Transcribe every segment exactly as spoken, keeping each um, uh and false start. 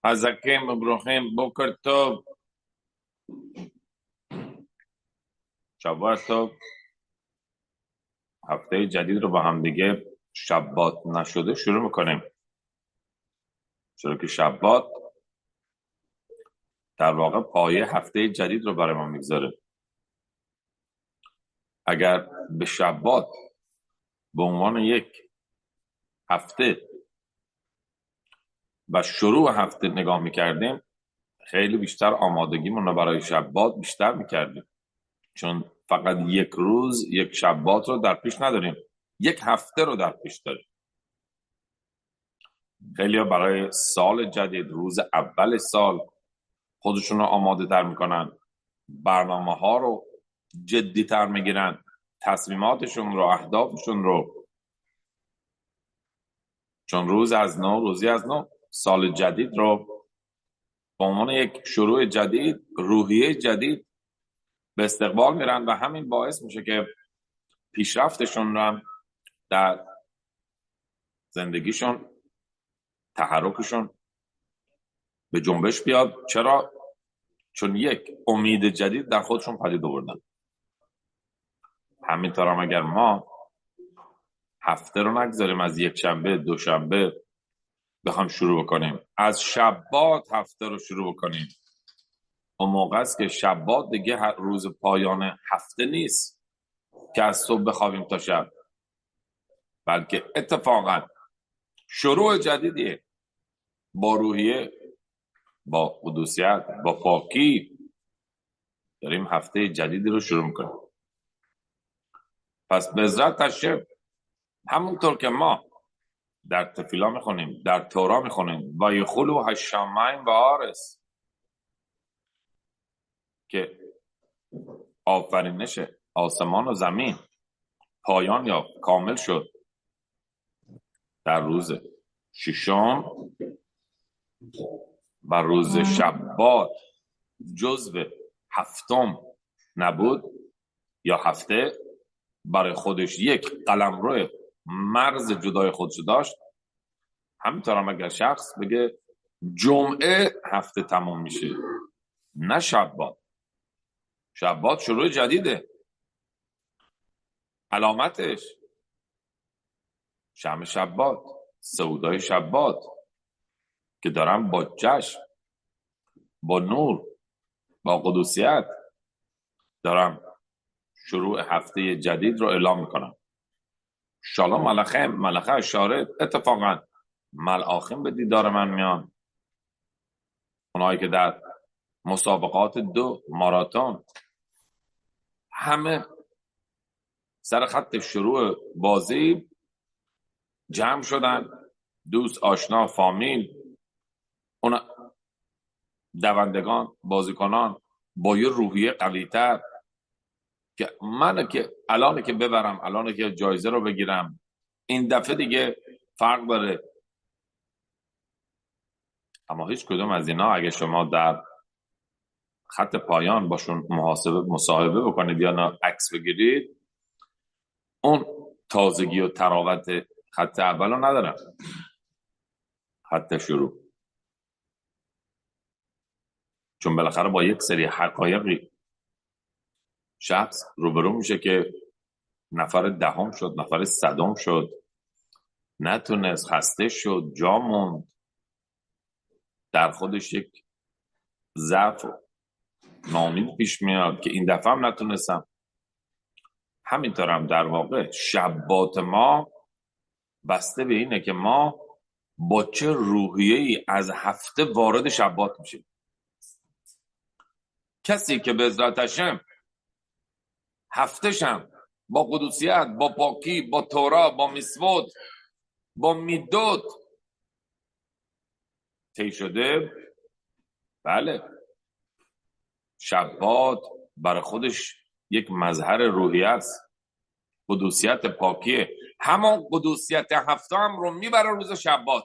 Azakem Ibrahim Boker Tov. شبات تov. هفته جدید رو با هم دیگه شبات نشده شروع میکنیم، چرا که شبات در واقع پایه هفته جدید رو برای ما میگذاره. اگر به شبات به عنوان یک هفته و شروع هفته نگاه میکردیم، خیلی بیشتر آمادگیمون رو برای شبات بیشتر میکردیم، چون فقط یک روز یک شبات رو در پیش نداریم، یک هفته رو در پیش داریم. خیلی ها برای سال جدید روز اول سال خودشون رو آماده تر میکنن، برنامه ها رو جدی تر میگیرن، تصمیماتشون رو، اهدافشون رو، چون روز از نو روزی از نو سال جدید رو به عنوان یک شروع جدید، روحیه جدید به استقبال میرن و همین باعث میشه که پیشرفتشون رو در زندگیشون، تحرکشون به جنبش بیاد. چرا؟ چون یک امید جدید در خودشون پدید آوردن. همینطور هم اگر ما هفته رو نگذاریم از یک شنبه، دو شنبه بخوام شروع بکنیم، از شبات هفته رو شروع بکنیم، اون موقع است که شبات دیگه هر روز پایان هفته نیست که از صبح بخوابیم تا شب، بلکه اتفاقا شروع جدیدیه، با روحیه، با قدوسیت، با پاکی داریم هفته جدیدی رو شروع میکنیم. پس به عزت تشریف، همونطور که ما در تفیلا میخونیم، در تورا میخونیم و یخلو هشمین و آرس، که آفرینش آسمان و زمین پایان یا کامل شد در روز ششم و روز شبات جزو هفتم نبود یا هفته برای خودش یک قلمرو مرز جدای خودش داشت، همینطور هم اگر شخص بگه جمعه هفته تموم میشه، نه شبات. شبات شروع جدیده، علامتش شمع شبات، سودای شبات که دارم با جشن، با نور، با قدوسیت دارم شروع هفته جدید رو اعلام میکنم. شالوم ملخه ملخه اشاره، اتفاقا ملائکه به دیدار من میان، اونایی که در مسابقات دو ماراتون همه سر خط شروع بازی جمع شدن، دوست، آشنا، فامیل، اون دوندگان، بازیکنان با یه روحیه قوی‌تر که من که الان که ببرم، الان که جایزه رو بگیرم، این دفعه دیگه فرق داره. اما هیچ کدوم از اینا اگه شما در خط پایان باشون محاسبه مصاحبه بکنید یا نه عکس بگیرید، اون تازگی و تراوت خط اول رو ندارم، خط شروع. چون بالاخره با یک سری حقایقی شخص روبرو میشه که نفر دهم شد، نفر صدم شد، نتونست، خسته شد، جا موند، در خودش یک ضعف و ناامید پیش میاد که این دفعه هم نتونستم. همینطور هم در واقع شبات ما بسته به اینه که ما با چه روحیه‌ای از هفته وارد شبات میشیم. کسی که به عزت هشم هفتهشم با قدوسیت، با پاکی، با تورا، با میسوت، با میدوت طی شده، بله، شبات برای خودش یک مظهر روحیه است، قدوسیت پاکیه. همون قدوسیت هفته هم رو میبره روز شبات.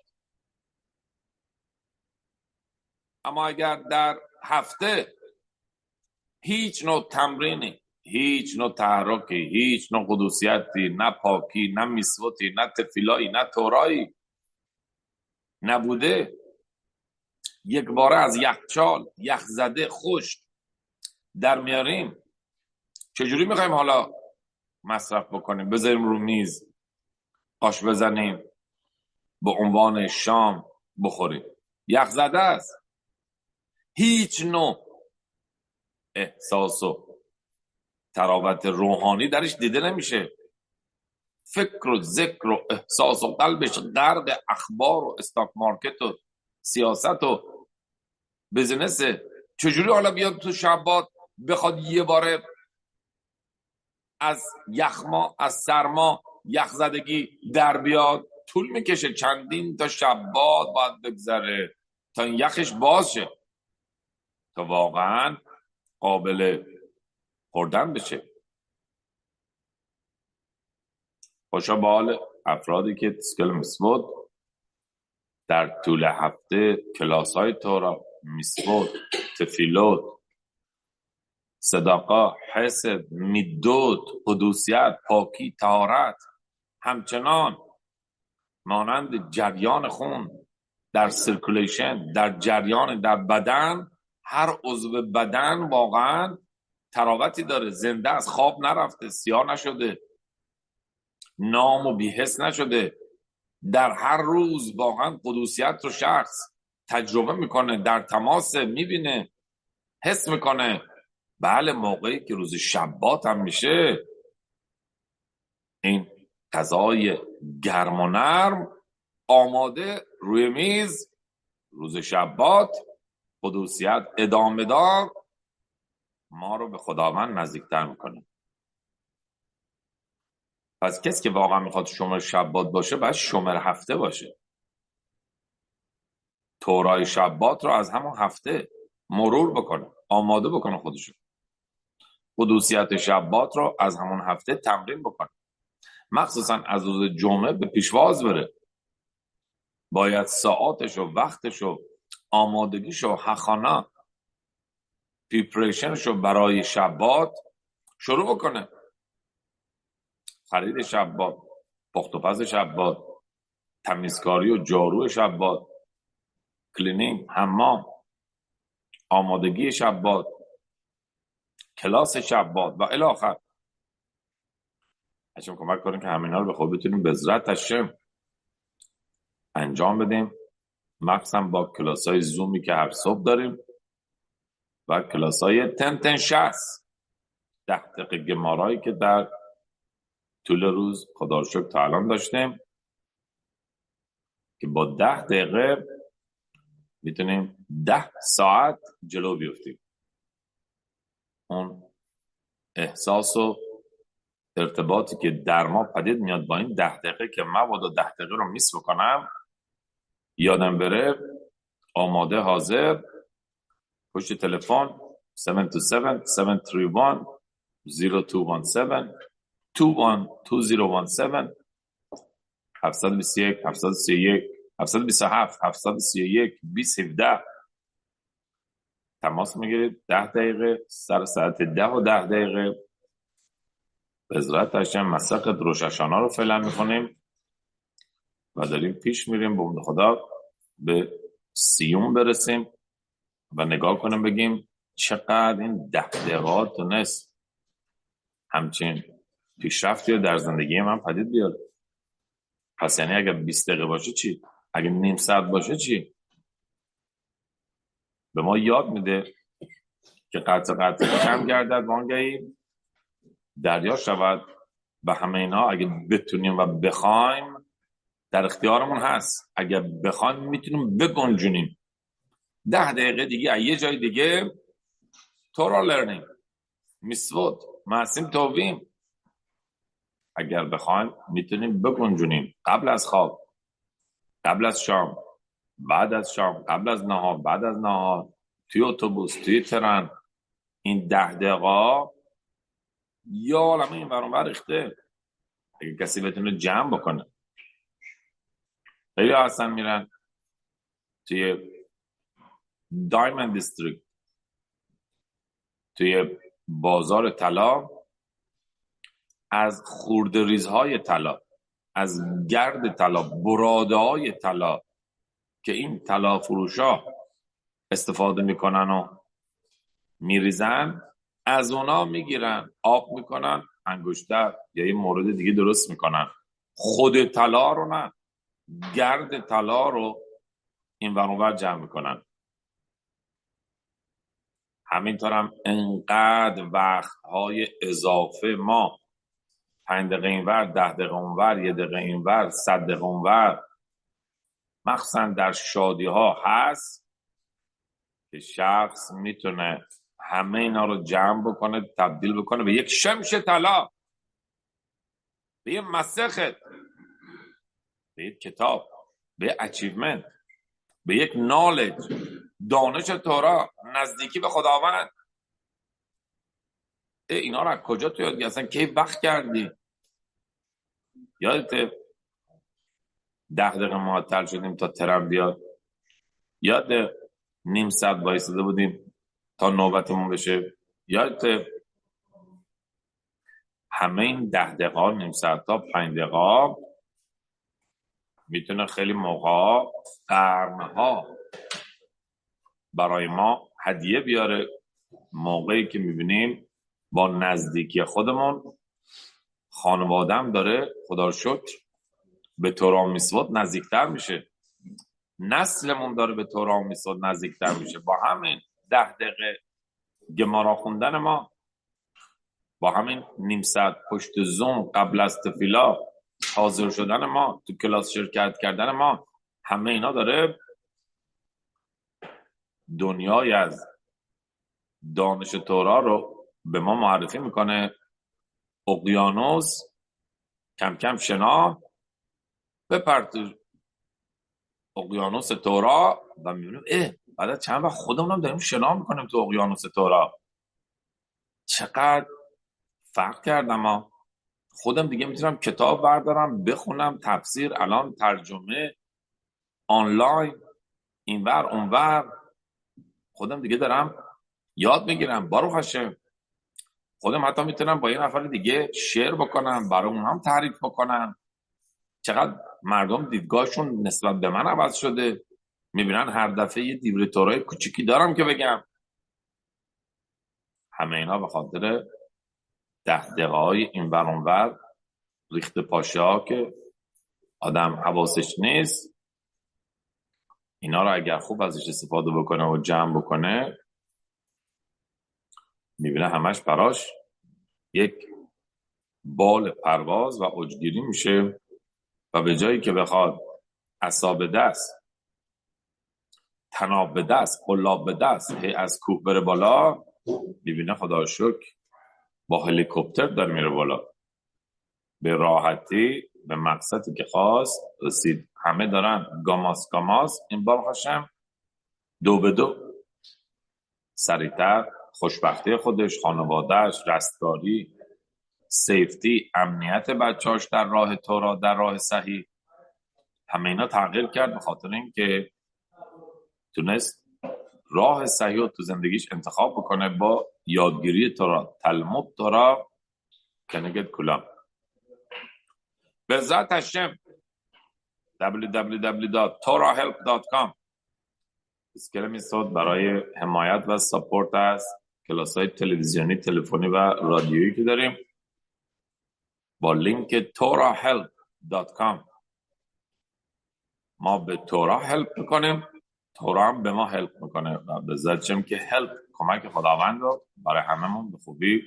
اما اگر در هفته هیچ نوع تمرینی، هیچ نوع تحرکی، هیچ نوع قدوسیتی، نه پاکی، نه میسوتی، نه تفیلایی، نه تورایی نبوده، یک باره از یخچال یخ زده خشک در میاریم، چجوری میخوایم حالا مصرف بکنیم؟ بذاریم رو میز، آش بزنیم، به عنوان شام بخوریم؟ یخ زده است. هیچ نوع احساس و تراوت روحانی درش دیده نمیشه. فکر و ذکر و احساس و قلبش غرق اخبار و استاک مارکت و سیاست و بزنسه. چجوری حالا بیاد تو شبات بخواد یه باره از یخما از سرما یخزدگی در بیاد؟ طول میکشه، چندین تا شبات باید بگذره تا این یخش باز شه، تا واقعا قابل خوردن بشه. خوشا به حال افرادی که تسکل مسبود در طول هفته کلاس های تورا، مسبود، تفیلوت، صداقا، حسد، میدود، قدوسیت، پاکی، طهارت، همچنان مانند جریان خون در سرکولیشن، در جریان در بدن، هر عضو بدن واقعا تراوتی داره، زنده از خواب نرفته، سیاه نشده، نام و بی‌حس نشده. در هر روز واقعا قدوسیت رو شخص تجربه میکنه، در تماس، میبینه، حس میکنه. بله، موقعی که روز شبات هم میشه، این غذای گرم و نرم آماده روی میز، روز شبات، قدوسیت ادامه دار ما رو به خداوند نزدیکتر میکنه. پس کسی که واقعا میخواد شمر شبات باشه باید شمر هفته باشه. تورای شبات رو از همون هفته مرور بکنه، آماده بکنه خودشو. قدوسیت شبات رو از همون هفته تمرین بکنه، مخصوصا از روز جمعه به پیشواز بره. باید ساعاتش و وقتش و آمادگیش و حخانا پیپریشنش رو برای شبات شروع بکنه. خرید شبات، پخت و پز شبات، تمیزکاری و جارو شبات، کلینینگ، حمام، آمادگی شبات، کلاس شبات و الی آخر. هشم کمک کنیم که همینا رو به خود بتونیم به عزت هشم انجام بدیم، مخصوصا با کلاس های زومی که هر صبح داریم و کلاس های تن تن شست ده دقیقه گمارایی که در طول روز خدا رو شکر تا الان داشتیم، که با ده دقیقه میتونیم ده ساعت جلو بیفتیم. اون احساس و ارتباطی که در ما پدید میاد با این ده دقیقه که من باید ده دقیقه رو میس بکنم، یادم بره، آماده حاضر پشت تلفن هفت دو هفت، هفت سه یک، صفر دو یک هفت، دو یک دو صفر یک هفت، هفت دو یک، هفت سه یک، هفت دو هفت، هفت سه یک، بیست هفده. تماس میگیرید ده دقیقه سر ساعت ده و ده دقیقه به عزت هشم مسقط روش هاشانا رو فعلا میکنیم و داریم پیش میریم به خدا به سیوم برسیم و نگاه کنیم بگیم چقدر این ده دقیقه تونست همچین پیشرفتی رو در زندگی من پدید بیاره. پس یعنی اگه بیست دقیقه باشه چی؟ اگه نیم ساعت باشه چی؟ به ما یاد میده که قطع قطع کم گردد وانگهی دریا شود و همه اینا اگه بتونیم و بخوایم در اختیارمون هست. اگه بخوایم میتونیم بگنجونیم. ده دقیقه دیگه یه جای دیگه تورا لرنینگ، میسود، معصیم توبیم، اگر بخوایم میتونیم بگنجونیم قبل از خواب، قبل از شام، بعد از شام، قبل از نهار، بعد از نهار، توی اتوبوس، توی ترن. این ده دقیقه یا عالمه این ورانور ریخته. اگه کسی بتونه جمع بکنه. خیلی اصلا میرن توی دایموند دیستریکت، توی بازار طلا، از خورده ریزهای طلا، از گرد طلا، براده های طلا که این طلا فروشا استفاده میکنن و میریزن، از اونا میگیرن آب میکنن انگشتر یا یه مورد دیگه درست میکنن. خود طلا رو نه، گرد طلا رو این ور اون ور جمع میکنن. همینطور هم انقدر وقتهای اضافه ما پنج دقیقه این ور، ده دقیقه اون ور، یه دقیقه این ور، صد دقیقه اون ور، مخصوصا در شادی ها هست که شخص میتونه همه اینا رو جمع بکنه، تبدیل بکنه به یک شمش طلا، به یک مسخت، به یک کتاب، به یک اچیومنت، به یک نالج، دانش تورا، نزدیکی به خداوند. اینا رو از کجا تو یاد گرفتی؟ اصلا کی وقت کردی؟ یادت ده دقیقه معطل شدیم تا ترم بیاد؟ یاد نیم ساعت وایساده بودیم تا نوبتمون بشه؟ یادت همه این ده دقیقه نیم ساعت تا پنج دقیقه میتونه خیلی موقع قرنها برای ما هدیه بیاره، موقعی که میبینیم با نزدیکی خودمون خانوادم داره خدا رو شکر به تورا و میثوات نزدیکتر میشه، نسلمون داره به تورا و میثوات نزدیکتر میشه، با همین ده دقیقه گمارا خوندن ما، با همین نیم ساعت پشت زوم قبل از تفیلا حاضر شدن ما، تو کلاس شرکت کردن ما، همه اینا داره دنیای از دانش تورا رو به ما معرفی میکنه. اقیانوس کم کم شنا بپر تو اقیانوس تورا و میبینیم اه بعد از چند وقت خودمونم داریم شنا میکنیم تو اقیانوس تورا. چقدر فرق کردم. ما خودم دیگه میتونم کتاب بردارم بخونم، تفسیر الان ترجمه آنلاین اینور اونور، خودم دیگه دارم یاد میگیرم. باروخ هاشم خودم حتی میتونم با یه نفر دیگه شیر بکنم، برای اون هم تعریف بکنم. چقدر مردم دیدگاهشون نسبت به من عوض شده، میبینن هر دفعه یه دیوره تورای کوچیکی دارم که بگم. همه اینا به خاطر ده دقیقه های این ور اون ور ریخت پاشه ها که آدم حواسش نیست. اینا رو اگر خوب ازش استفاده بکنه و جمع بکنه، میبینه همش براش یک بال پرواز و اوجگیری میشه و به جایی که بخواد عصا دست، تناب به دست، قلاب به دست هی از کوه بره بالا، میبینه خدا رو شکر با هلیکوپتر داره میره بالا، به راحتی به مقصدی که خواست رسید. همه دارن گاماس گاماس، این بار خشم دو به دو سریعتر خوشبختی خودش، خانوادهش، رستگاری، سیفتی، امنیت بچهاش در راه تورا، در راه صحیح، همه اینا تغییر کرد به خاطر اینکه تونست راه صحیح رو تو زندگیش انتخاب بکنه با یادگیری تورا. تلمود تورا کنگت کلام به ذات هشم. دبلیو دبلیو دبلیو دات تورا هلپ دات کام اسکل میسود برای حمایت و ساپورت از کلاس های تلویزیونی، تلفنی و رادیویی که داریم با لینک تورا هلپ دات کام. ما به تورا هلپ میکنیم، تورا هم به ما هلپ میکنه و به ذات هشم که هلپ کمک خداوند رو برای هممون به خوبی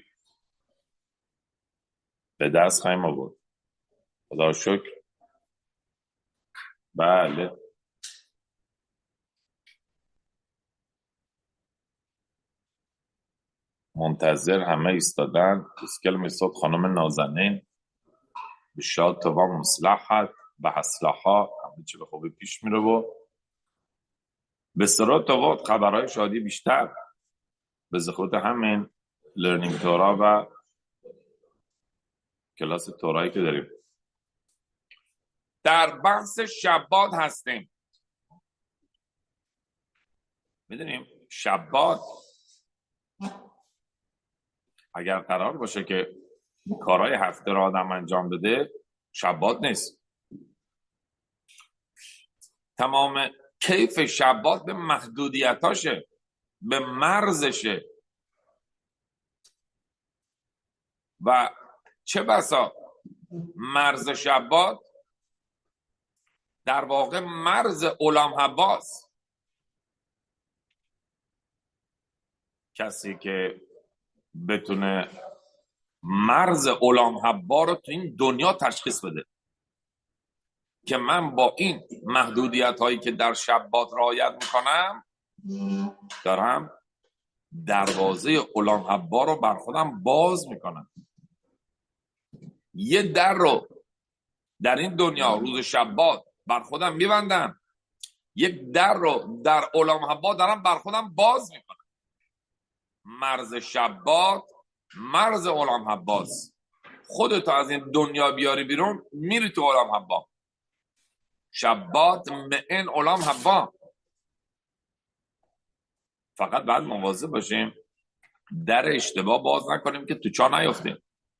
به دست خواهیم آورد. خدا شکر. بله منتظر همه ایستادن. اسکل میسود خانم نازنین به شاد و مصلحت به اصلاحات همه چی به خوبی پیش میره و به سرات و خبرهای شادی بیشتر به زخوت همین لرنینگ تورا و کلاس تورایی که داریم. در بحث شبات هستیم. میدونیم شبات اگر قرار باشه که کارهای هفته رو آدم انجام بده، شبات نیست. تمام کیف شبات به محدودیتاشه، به مرزشه و چه بسا مرز شبات در واقع مرز اولام حواس. کسی که بتونه مرز اولام حوا رو تو این دنیا تشخیص بده که من با این محدودیت هایی که در شبات رعایت میکنم دارم دروازه اولام حوا رو بر خودم باز میکنم. یه در رو در این دنیا روز شبات بر خودم میبندم، یک در رو در اولام حوا دارم بر خودم باز میکنم. مرز شبات مرز اولام حواست. خودتو از این دنیا بیاری بیرون میری تو اولام حوا. شبات معین اولام حوا. فقط باید مواظب باشیم در اشتباه باز نکنیم که تو چا نیفتیم،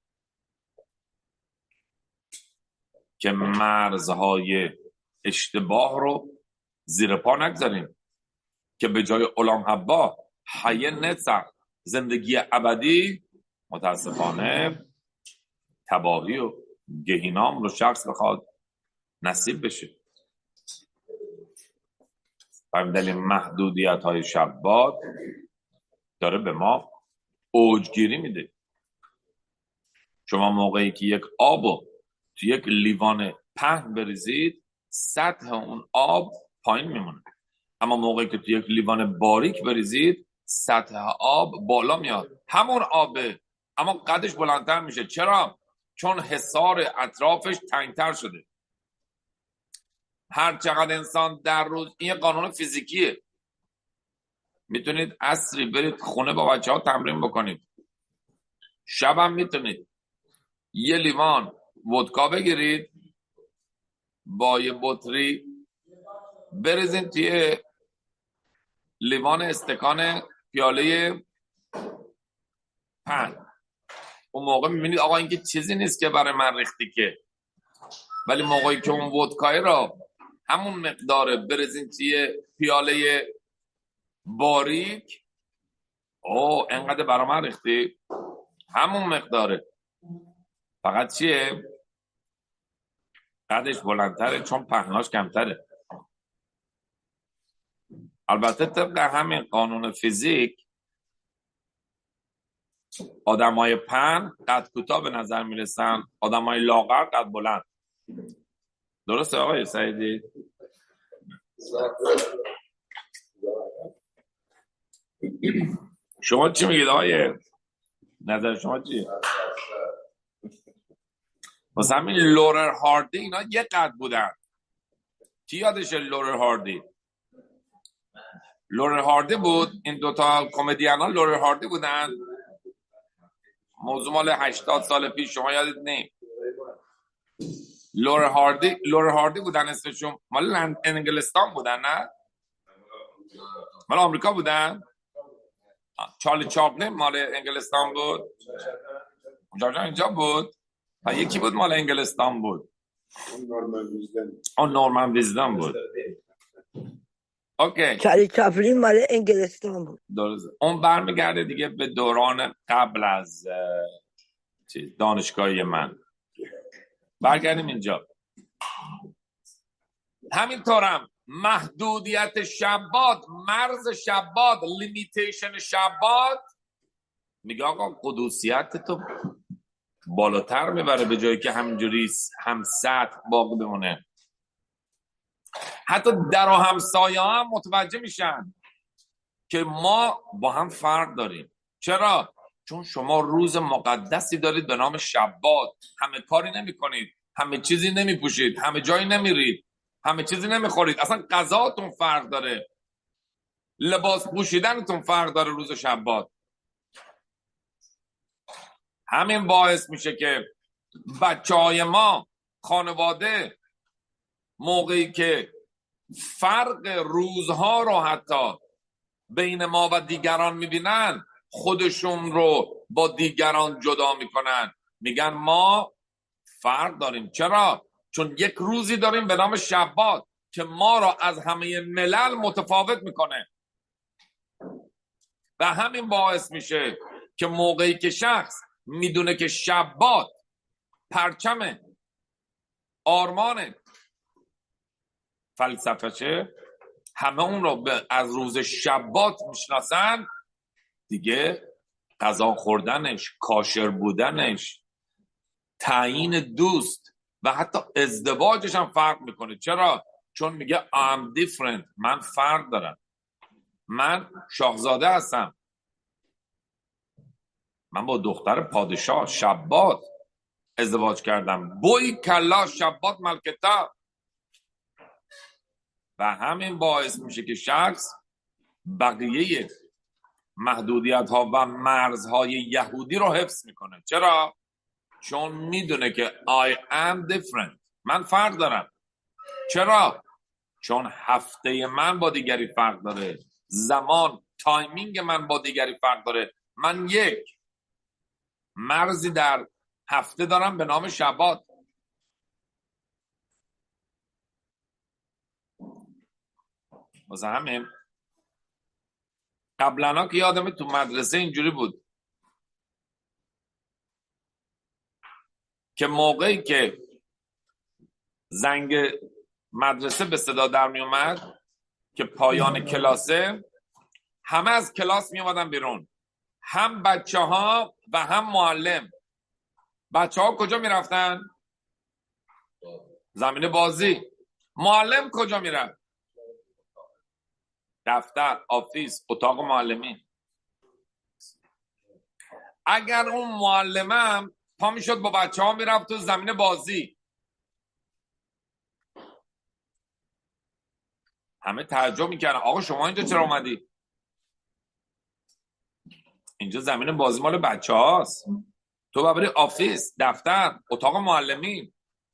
که مرزهای اشتباه رو زیر پا نگذاریم که به جای اولام حوا حیه نصر زندگی ابدی متاسفانه تباهی و گهینام رو شخص بخواد نصیب بشه. برای دلیل محدودیت های شبات داره به ما اوجگیری میده. شما موقعی که یک آبو تو یک لیوان پهن بریزید سطح اون آب پایین میمونه، اما موقعی که تو یک لیوان باریک بریزید سطح آب بالا میاد. همون آبه اما قدش بلندتر میشه. چرا؟ چون حصار اطرافش تنگتر شده. هر چقدر انسان در روز، این قانون فیزیکیه، میتونید عصری برید خونه با بچه ها تمرین بکنید، شبم میتونید یه لیوان ودکا بگیرید با یه بطری بریزین توی لیوان استکان پیاله پهن. اون موقع میبینید آقا این که چیزی نیست که برای من ریختی که، ولی موقعی که اون ودکای را همون مقداره بریزین توی پیاله باریک، او انقدر برای من ریختی، همون مقداره، فقط چیه؟ قدش بلندتره چون پهناش کمتره. البته طبق همین قانون فیزیک آدمای پهن قد کوتاه به نظر میرسن، آدمای لاغر قد بلند. درسته آقای سعیدی؟ شما چی میگید آقای؟ نظر شما چیه؟ واسه همین لورر هاردی اینا یه قد بودن. کی یادشه لورر هاردی؟ لورر هاردی بود. این دوتا کمدین ها لورر هاردی بودن. موضوع مال هشتاد سال پیش، شما یادت نیم؟ لورر هاردی لورر هاردی بودن اسمشون. مال انگلستان بودن نه؟ مال آمریکا بودن؟ چارلی چاپلین مال انگلستان بود. اونجا اینجا بود. و یکی بود مال انگلستان بود. اون نورمن ویزدن بود. اوکی. چارلی چاپلین مال انگلستان بود. درسته. اون برمیگرده دیگه به دوران قبل از دانشگاهی من. برگردیم اینجا. همینطورم محدودیت شبات، مرز شبات، لیمیتیشن شبات میگه آقا قدوسیت تو بالاتر میبره به جایی که همینجوری هم سطح باقی بمونه. حتی در و همسایه هم متوجه میشن که ما با هم فرق داریم. چرا؟ چون شما روز مقدسی دارید به نام شبات، همه کاری نمی کنید، همه چیزی نمی پوشید، همه جایی نمیرید، همه چیزی نمیخورید، اصلا غذاتون فرق داره، لباس پوشیدنتون فرق داره روز شبات. همین باعث میشه که بچه های ما، خانواده، موقعی که فرق روزها رو حتی بین ما و دیگران میبینن خودشون رو با دیگران جدا میکنن، میگن ما فرق داریم. چرا؟ چون یک روزی داریم به نام شبات که ما را از همه ملل متفاوت میکنه و همین باعث میشه که موقعی که شخص میدونه که شبات پرچم آرمان فلسفهشه، همه اون رو به از روز شبات میشناسن، دیگه غذا خوردنش، کاشر بودنش، تعیین دوست و حتی ازدواجش هم فرق میکنه. چرا؟ چون میگه I'm different، من فرق دارم، من شاهزاده هستم، من با دختر پادشاه شبات ازدواج کردم، بوی کلا شبات ملکتا. و همین باعث میشه که شخص بقیه محدودیت ها و مرزهای یهودی رو حفظ میکنه. چرا؟ چون میدونه که I am different، من فرق دارم. چرا؟ چون هفته من با دیگری فرق داره، زمان تایمینگ من با دیگری فرق داره. من یک مرزی در هفته دارم به نام شبات. واسه همین قبلا که یادمه تو مدرسه اینجوری بود که موقعی که زنگ مدرسه به صدا در می اومد که پایان کلاسه، همه از کلاس می اومدن بیرون، هم بچه ها و هم معلم. بچه ها کجا می رفتن؟ زمین بازی. معلم کجا می رفت؟ دفتر، آفیس، اتاق معلمی. اگر اون معلمم پا می شد با بچه ها می رفت تو زمین بازی، همه تعجب می کردن آقا شما اینجا چرا اومدی؟ اینجا زمین بازی مال بچه هاست، تو باید بری آفیس، دفتر، اتاق معلمی.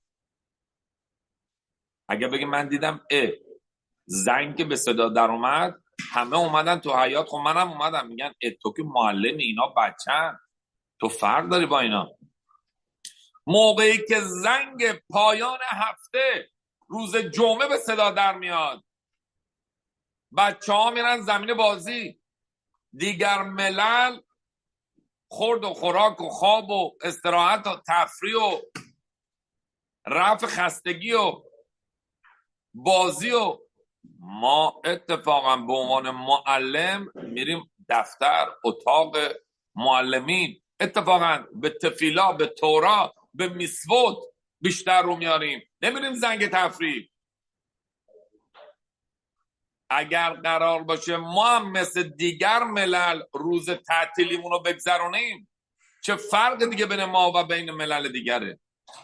اگر بگی من دیدم اه زنگ به صدا در اومد، همه اومدن تو حیاط، خب منم اومدم، میگن اه تو که معلمی، اینا بچه‌ن، تو فرق داری با اینا. موقعی که زنگ پایان هفته روز جمعه به صدا در میاد، بچه ها میرن زمین بازی، دیگر ملل خورد و خوراک و خواب و استراحت و تفریح و رفع خستگی و بازی، و ما اتفاقا به عنوان معلم میریم دفتر، اتاق معلمین، اتفاقا به تفیلا، به تورا، به میسوت بیشتر رو میاریم، نمیریم زنگ تفریح. اگر قرار باشه ما هم مثل دیگر ملل روز تعطیلیمون رو بگذرونیم، چه فرق دیگه بین ما و بین ملل دیگره؟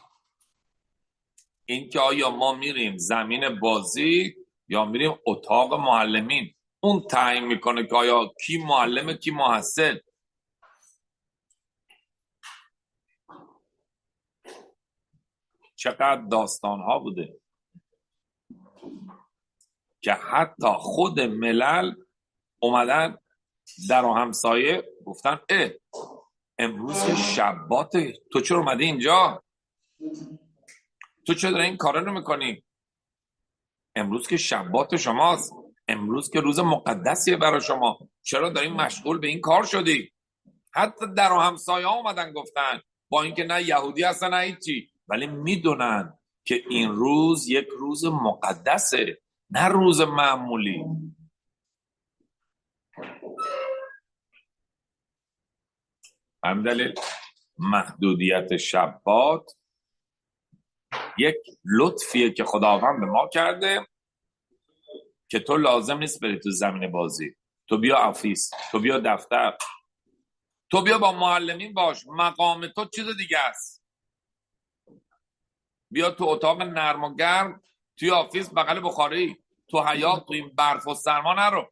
این که آیا ما میریم زمین بازی یا میریم اتاق معلمین، اون تعیین میکنه که آیا کی معلمه کی محصل. چقدر داستان ها بوده که حتی خود ملل اومدن در و همسایه گفتن اه امروز که شباته، تو چرا اومدی اینجا؟ تو چرا این کارا رو میکنی؟ امروز که شبات شماست، امروز که روز مقدسیه برای شما، چرا داری مشغول به این کار شدی؟ حتی در و همسایه ها اومدن گفتن، با اینکه نه یهودی هستن نه هیچی، ولی میدونن که این روز یک روز مقدسه، نه روز معمولی. همین دلیل محدودیت شبات یک لطفیه که خداوند به ما کرده که تو لازم نیست بری تو زمین بازی، تو بیا آفیس، تو بیا دفتر، تو بیا با معلمین باش، مقام تو چیز دیگه است. بیا تو اتاق نرم و گرم، توی آفیس بغل بخاری، تو حیاط، تو این برف و سرما نرو.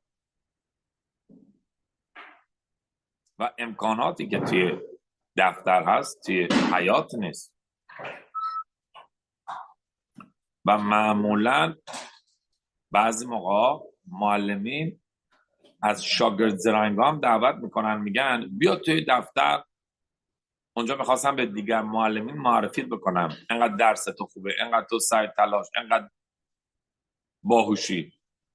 و امکاناتی که توی دفتر هست توی حیاط نیست. و معمولا بعضی موقع معلمین از شاگرد زرنگام دعوت میکنن، میگن بیا توی دفتر، اونجا میخواستم به دیگر معلمین معرفی بکنم، انقدر درس تو خوبه، انقدر تو سعی تلاش، انقدر باهوشی.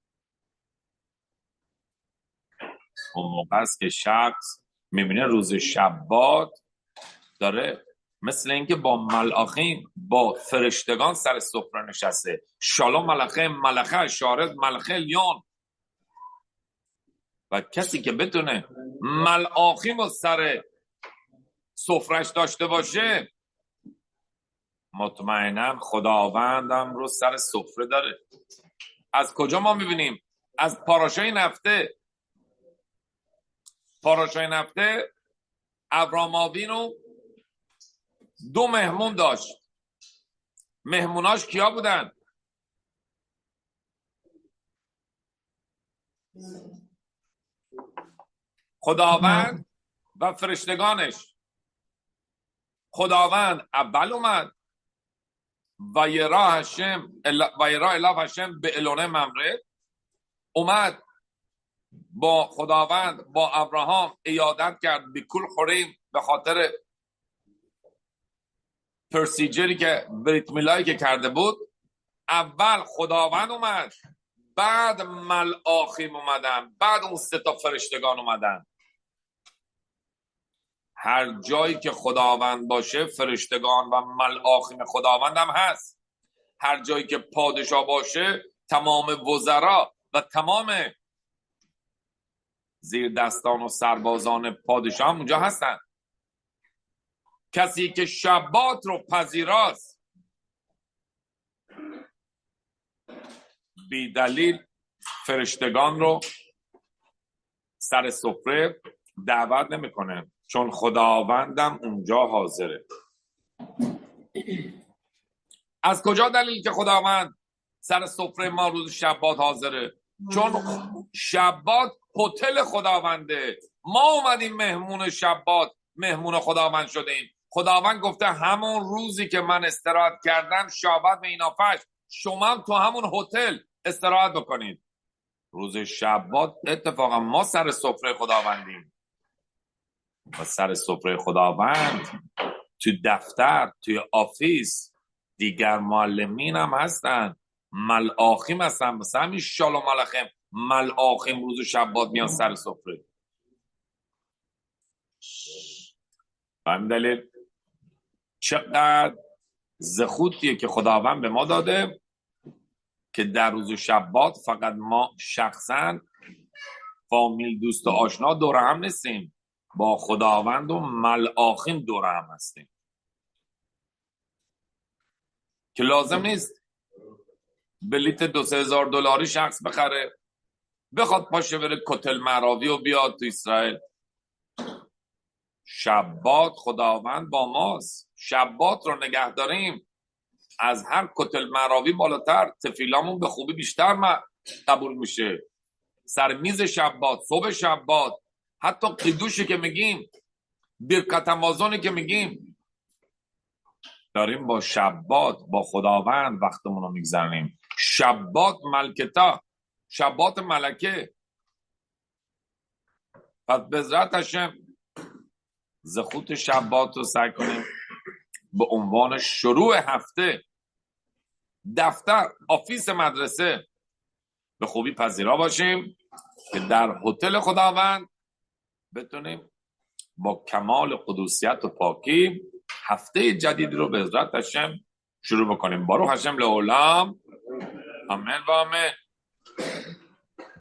اون موقع است که شخص میبینه روز شبات داره مثل اینکه با ملاخیم با فرشتگان سر سفره نشسته. شالوم ملخه ملخه شارد ملخه لیون. و کسی که بتونه ملاخیم و سر سفرش داشته باشه مطمئنا خداوندم رو سر سفره داره. از کجا ما میبینیم؟ از پاراشای نفته. پاراشای نفته ابرام آوینو دو مهمون داشت. مهموناش کیا بودن؟ خداوند و فرشتگانش. خداوند اول اومد و یرا هشم و یرا اله هشم به الونه ممره، اومد با خداوند با ابراهام عیادت کرد بکل خوریم به خاطر پرسیجری که بریت میلایی که کرده بود. اول خداوند اومد، بعد ملاخیم اومدن، بعد اون سه تا فرشتگان اومدن. هر جایی که خداوند باشه فرشتگان و ملاخیم خداوند هم هست. هر جایی که پادشاه باشه تمام وزرا و تمام زیر دستان و سربازان پادشاه هم اونجا هستن. کسی که شبات رو پذیراست بی دلیل فرشتگان رو سر سفره دعوت نمیکنه، چون خداوندم اونجا حاضره. از کجا دلیل که خداوند سر سفره ما روز شبات حاضره؟ چون شبات هتل خداونده. ما اومدیم مهمون شبات، مهمون خداوند شدیم. خداوند گفته همون روزی که من استراحت کردم شابت به اینافش، شما هم تو همون هتل استراحت بکنید. روز شبات اتفاقا ما سر سفره خداوندیم. و سر سفره خداوند تو دفتر، توی آفیس دیگر معلمین هم هستن، ملاخیم هستن. مثلا همین شالوم ملخیم ملاخیم روز شبات میان سر سفره. به همین دلیل چقدر زخوتیه که خداوند به ما داده که در روز شبات فقط ما شخصا فامیل دوست و آشنا دور هم نیستیم، با خداوند و ملاخیم دور هم هستیم. که لازم نیست بلیت دو سه هزار دلاری شخص بخره بخواد پاشه بره کتل مراوی و بیاد تو اسرائیل. شبات خداوند با ماست. شبات رو نگه داریم از هر کتل مراوی بالاتر. تفیلامون به خوبی بیشتر قبول میشه. سر میز شبات، صبح شبات، حتی قدوشی که میگیم، برکت امازونی که میگیم، داریم با شبات با خداوند وقتمون رو میگذرنیم. شبات ملکتا، شبات ملکه. پس بذرت هشم زخوت شبات رو سعی کنیم به عنوان شروع هفته، دفتر، آفیس، مدرسه به خوبی پذیرا باشیم که در هتل خداوند بتونیم با کمال قدوسیت و پاکی هفته جدید رو به عزت هشم شروع بکنیم. باروخ هشم لعالم. آمین و آمین.